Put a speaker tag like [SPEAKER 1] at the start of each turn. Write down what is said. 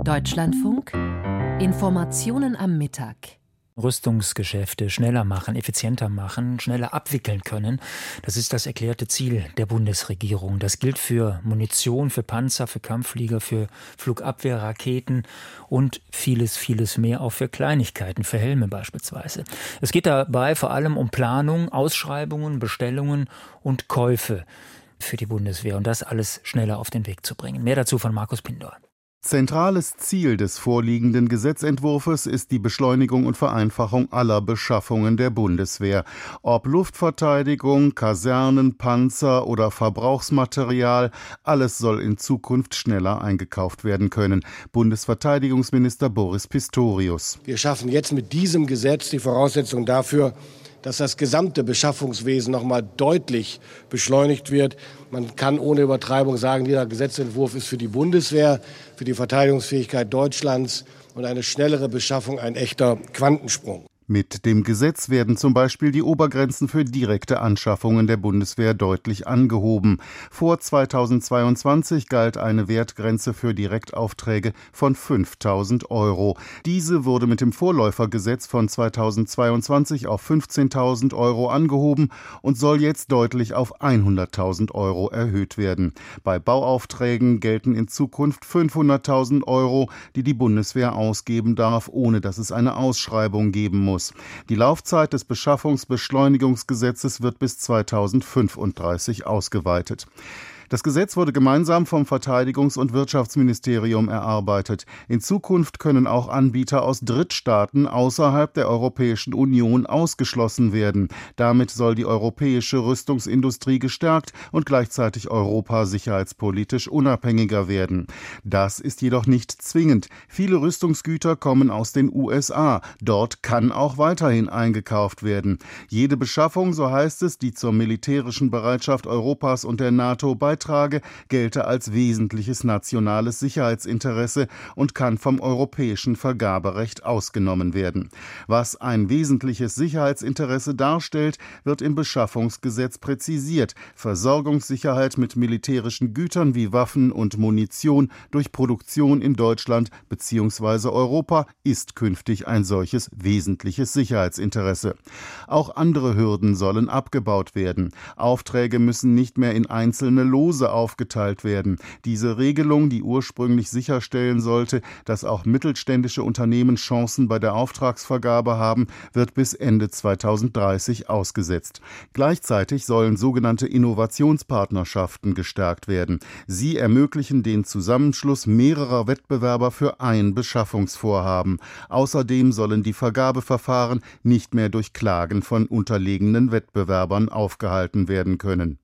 [SPEAKER 1] Deutschlandfunk Informationen am Mittag.
[SPEAKER 2] Rüstungsgeschäfte schneller machen, effizienter machen, schneller abwickeln können. Das ist das erklärte Ziel der Bundesregierung. Das gilt für Munition, für Panzer, für Kampfflieger, für Flugabwehrraketen und vieles, vieles mehr, auch für Kleinigkeiten, für Helme beispielsweise. Es geht dabei vor allem um Planung, Ausschreibungen, Bestellungen und Käufe für die Bundeswehr und das alles schneller auf den Weg zu bringen. Mehr dazu von Markus Pindor.
[SPEAKER 3] Zentrales Ziel des vorliegenden Gesetzentwurfs ist die Beschleunigung und Vereinfachung aller Beschaffungen der Bundeswehr. Ob Luftverteidigung, Kasernen, Panzer oder Verbrauchsmaterial, alles soll in Zukunft schneller eingekauft werden können. Bundesverteidigungsminister Boris Pistorius.
[SPEAKER 4] Wir schaffen jetzt mit diesem Gesetz die Voraussetzung dafür, dass das gesamte Beschaffungswesen noch mal deutlich beschleunigt wird. Man kann ohne Übertreibung sagen, dieser Gesetzentwurf ist für die Bundeswehr, für die Verteidigungsfähigkeit Deutschlands und eine schnellere Beschaffung ein echter Quantensprung.
[SPEAKER 3] Mit dem Gesetz werden zum Beispiel die Obergrenzen für direkte Anschaffungen der Bundeswehr deutlich angehoben. Vor 2022 galt eine Wertgrenze für Direktaufträge von 5.000 €. Diese wurde mit dem Vorläufergesetz von 2022 auf 15.000 € angehoben und soll jetzt deutlich auf 100.000 € erhöht werden. Bei Bauaufträgen gelten in Zukunft 500.000 €, die die Bundeswehr ausgeben darf, ohne dass es eine Ausschreibung geben muss. Die Laufzeit des Beschaffungsbeschleunigungsgesetzes wird bis 2035 ausgeweitet. Das Gesetz wurde gemeinsam vom Verteidigungs- und Wirtschaftsministerium erarbeitet. In Zukunft können auch Anbieter aus Drittstaaten außerhalb der Europäischen Union ausgeschlossen werden. Damit soll die europäische Rüstungsindustrie gestärkt und gleichzeitig Europa sicherheitspolitisch unabhängiger werden. Das ist jedoch nicht zwingend. Viele Rüstungsgüter kommen aus den USA. Dort kann auch weiterhin eingekauft werden. Jede Beschaffung, so heißt es, die zur militärischen Bereitschaft Europas und der NATO beitrage, gelte als wesentliches nationales Sicherheitsinteresse und kann vom europäischen Vergaberecht ausgenommen werden. Was ein wesentliches Sicherheitsinteresse darstellt, wird im Beschaffungsgesetz präzisiert. Versorgungssicherheit mit militärischen Gütern wie Waffen und Munition durch Produktion in Deutschland bzw. Europa ist künftig ein solches wesentliches Sicherheitsinteresse. Auch andere Hürden sollen abgebaut werden. Aufträge müssen nicht mehr in einzelne Lose aufgeteilt werden. Diese Regelung, die ursprünglich sicherstellen sollte, dass auch mittelständische Unternehmen Chancen bei der Auftragsvergabe haben, wird bis Ende 2030 ausgesetzt. Gleichzeitig sollen sogenannte Innovationspartnerschaften gestärkt werden. Sie ermöglichen den Zusammenschluss mehrerer Wettbewerber für ein Beschaffungsvorhaben. Außerdem sollen die Vergabeverfahren nicht mehr durch Klagen von unterlegenen Wettbewerbern aufgehalten werden können.